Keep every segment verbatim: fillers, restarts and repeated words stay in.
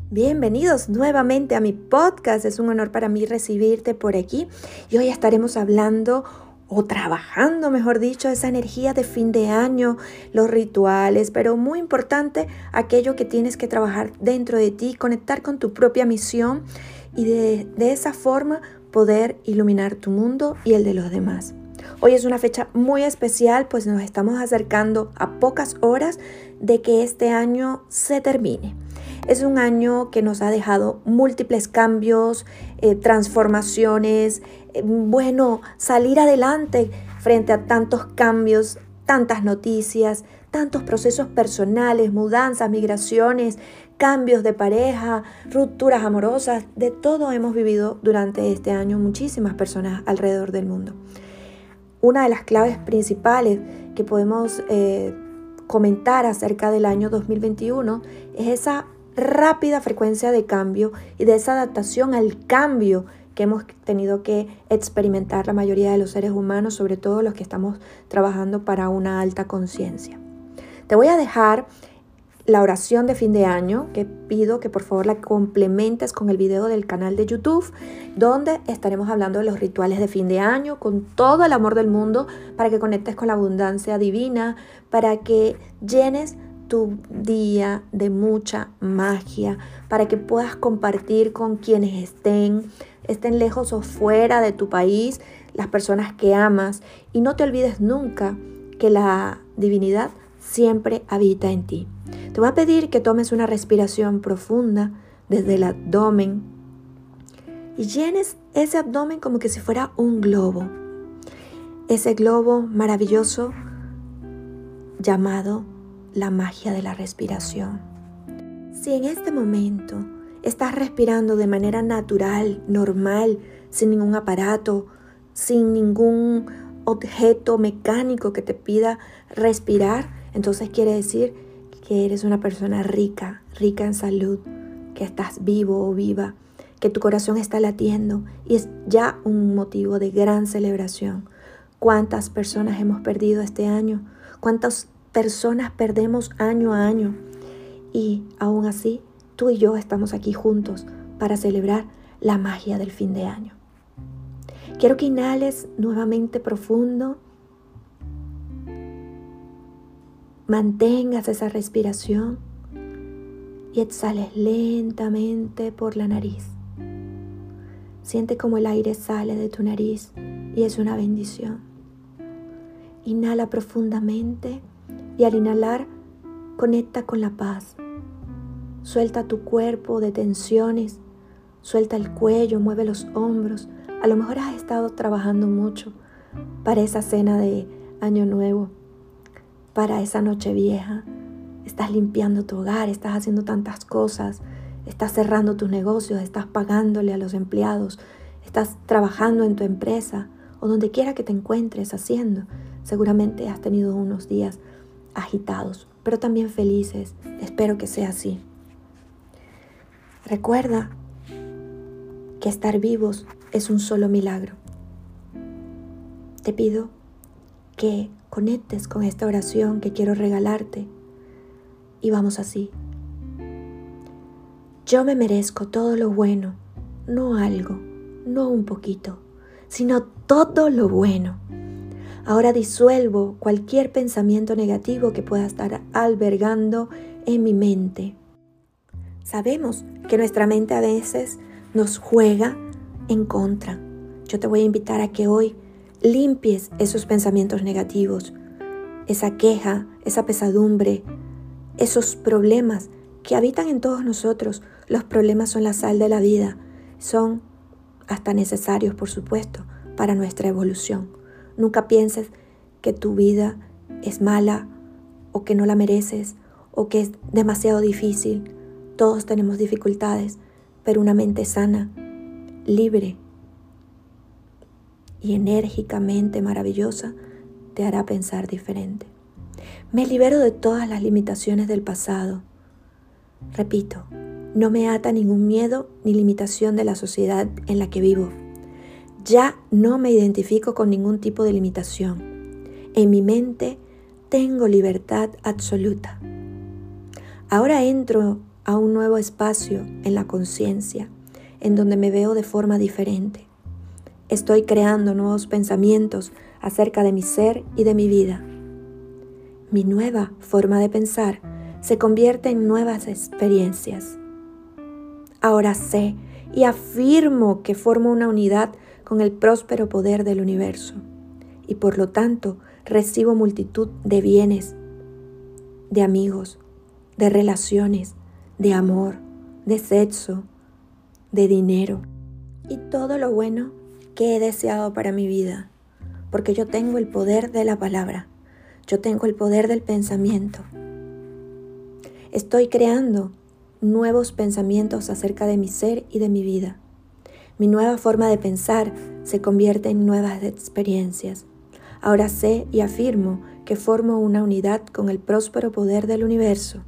Bienvenidos nuevamente a mi podcast. Es un honor para mí recibirte por aquí y hoy estaremos hablando o trabajando, mejor dicho, esa energía de fin de año, los rituales, pero muy importante, aquello que tienes que trabajar dentro de ti, conectar con tu propia misión y de, de esa forma poder iluminar tu mundo y el de los demás. Hoy es una fecha muy especial, pues nos estamos acercando a pocas horas de que este año se termine. Es un año que nos ha dejado múltiples cambios, eh, transformaciones, eh, bueno, salir adelante frente a tantos cambios, tantas noticias, tantos procesos personales, mudanzas, migraciones, cambios de pareja, rupturas amorosas, de todo hemos vivido durante este año muchísimas personas alrededor del mundo. Una de las claves principales que podemos eh, comentar acerca del año dos mil veintiuno es esa rápida frecuencia de cambio y de esa adaptación al cambio que hemos tenido que experimentar la mayoría de los seres humanos, sobre todo los que estamos trabajando para una alta conciencia. Te voy a dejar la oración de fin de año, que pido que por favor la complementes con el video del canal de YouTube, donde estaremos hablando de los rituales de fin de año con todo el amor del mundo, para que conectes con la abundancia divina, para que llenes tu día de mucha magia, para que puedas compartir con quienes estén, estén lejos o fuera de tu país, las personas que amas, y no te olvides nunca que la divinidad siempre habita en ti. Te voy a pedir que tomes una respiración profunda desde el abdomen y llenes ese abdomen como que si fuera un globo. Ese globo maravilloso llamado la magia de la respiración. Si en este momento estás respirando de manera natural, normal, sin ningún aparato, sin ningún objeto mecánico que te pida respirar, entonces quiere decir que eres una persona rica, rica en salud, que estás vivo o viva, que tu corazón está latiendo y es ya un motivo de gran celebración. ¿Cuántas personas hemos perdido este año? ¿Cuántas personas perdemos año a año? Y aún así, tú y yo estamos aquí juntos para celebrar la magia del fin de año. Quiero que inhales nuevamente profundo. Mantengas esa respiración y exhales lentamente por la nariz. Siente cómo el aire sale de tu nariz y es una bendición. Inhala profundamente y al inhalar conecta con la paz. Suelta tu cuerpo de tensiones, suelta el cuello, mueve los hombros. A lo mejor has estado trabajando mucho para esa cena de Año Nuevo, para esa noche vieja. Estás limpiando tu hogar, estás haciendo tantas cosas, estás cerrando tus negocios, estás pagándole a los empleados, estás trabajando en tu empresa o donde quiera que te encuentres haciendo. Seguramente has tenido unos días agitados, pero también felices. Espero que sea así. Recuerda que estar vivos es un solo milagro. Te pido que conectes con esta oración que quiero regalarte y vamos así. Yo me merezco todo lo bueno, no algo, no un poquito, sino todo lo bueno. Ahora disuelvo cualquier pensamiento negativo que pueda estar albergando en mi mente. Sabemos que nuestra mente a veces nos juega en contra. Yo te voy a invitar a que hoy limpies esos pensamientos negativos, esa queja, esa pesadumbre, esos problemas que habitan en todos nosotros. Los problemas son la sal de la vida, son hasta necesarios, por supuesto, para nuestra evolución. Nunca pienses que tu vida es mala o que no la mereces o que es demasiado difícil. Todos tenemos dificultades, pero una mente sana, libre y enérgicamente maravillosa te hará pensar diferente. Me libero de todas las limitaciones del pasado. Repito, no me ata ningún miedo ni limitación de la sociedad en la que vivo. Ya no me identifico con ningún tipo de limitación. En mi mente tengo libertad absoluta. Ahora entro a un nuevo espacio en la conciencia, en donde me veo de forma diferente. Estoy creando nuevos pensamientos acerca de mi ser y de mi vida. Mi nueva forma de pensar se convierte en nuevas experiencias. Ahora sé y afirmo que formo una unidad con el próspero poder del universo y por lo tanto recibo multitud de bienes, de amigos, de relaciones, de amor, de sexo, de dinero y todo lo bueno que he deseado para mi vida, porque yo tengo el poder de la palabra, yo tengo el poder del pensamiento. Estoy creando nuevos pensamientos acerca de mi ser y de mi vida. Mi nueva forma de pensar se convierte en nuevas experiencias. Ahora sé y afirmo que formo una unidad con el próspero poder del universo.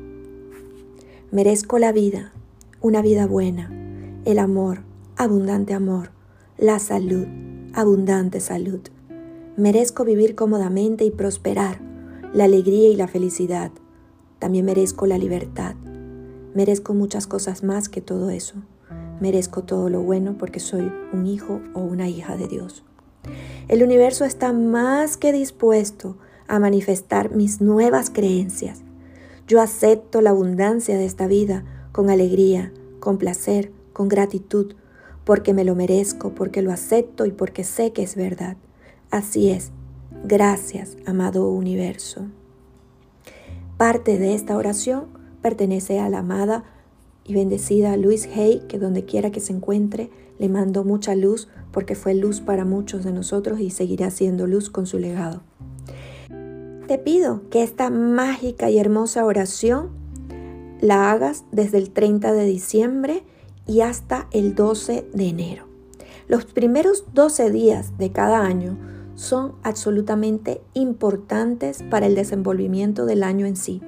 Merezco la vida, una vida buena, el amor, abundante amor, la salud, abundante salud. Merezco vivir cómodamente y prosperar, la alegría y la felicidad. También merezco la libertad. Merezco muchas cosas más que todo eso. Merezco todo lo bueno porque soy un hijo o una hija de Dios. El universo está más que dispuesto a manifestar mis nuevas creencias. Yo acepto la abundancia de esta vida con alegría, con placer, con gratitud, porque me lo merezco, porque lo acepto y porque sé que es verdad. Así es. Gracias, amado universo. Parte de esta oración pertenece a la amada y bendecida Louise Hay, que donde quiera que se encuentre, le mando mucha luz porque fue luz para muchos de nosotros y seguirá siendo luz con su legado. Te pido que esta mágica y hermosa oración la hagas desde el treinta de diciembre y hasta el doce de enero. Los primeros doce días de cada año son absolutamente importantes para el desenvolvimiento del año en sí.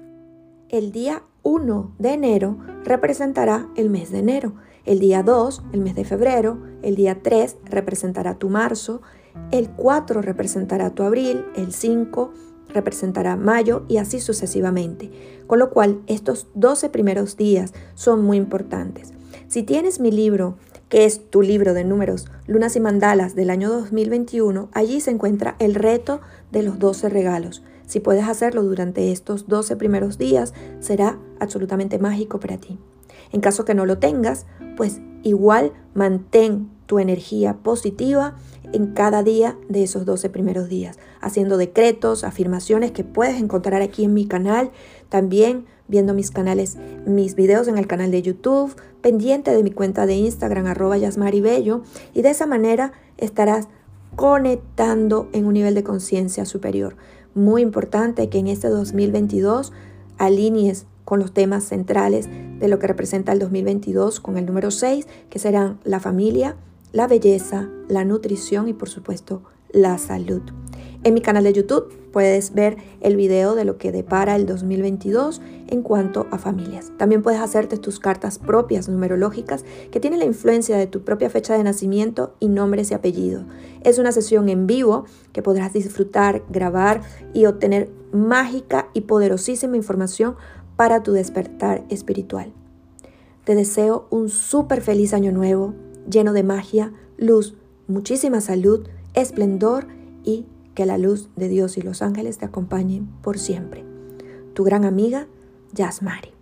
El día uno de enero representará el mes de enero, el día dos el mes de febrero, el día tres representará tu marzo, el cuatro representará tu abril, el cinco representará mayo y así sucesivamente, con lo cual estos doce primeros días son muy importantes. Si tienes mi libro, que es tu libro de números, lunas y mandalas del año dos mil veintiuno, allí se encuentra el reto de los doce regalos. Si puedes hacerlo durante estos doce primeros días, será absolutamente mágico para ti. En caso que no lo tengas, pues igual mantén tu energía positiva en cada día de esos doce primeros días, haciendo decretos, afirmaciones que puedes encontrar aquí en mi canal, también viendo mis canales, mis videos en el canal de YouTube, pendiente de mi cuenta de Instagram, arroba yasmaribello, y de esa manera estarás conectando en un nivel de conciencia superior. Muy importante que en este dos mil veintidós alinees con los temas centrales de lo que representa el dos mil veintidós con el número seis, que serán la familia, la belleza, la nutrición y por supuesto la salud. En mi canal de YouTube puedes ver el video de lo que depara el dos mil veintidós en cuanto a familias. También puedes hacerte tus cartas propias numerológicas que tienen la influencia de tu propia fecha de nacimiento y nombres y apellidos. Es una sesión en vivo que podrás disfrutar, grabar y obtener mágica y poderosísima información para tu despertar espiritual. Te deseo un súper feliz año nuevo, lleno de magia, luz, muchísima salud, esplendor y que la luz de Dios y los ángeles te acompañen por siempre. Tu gran amiga, Yasmari.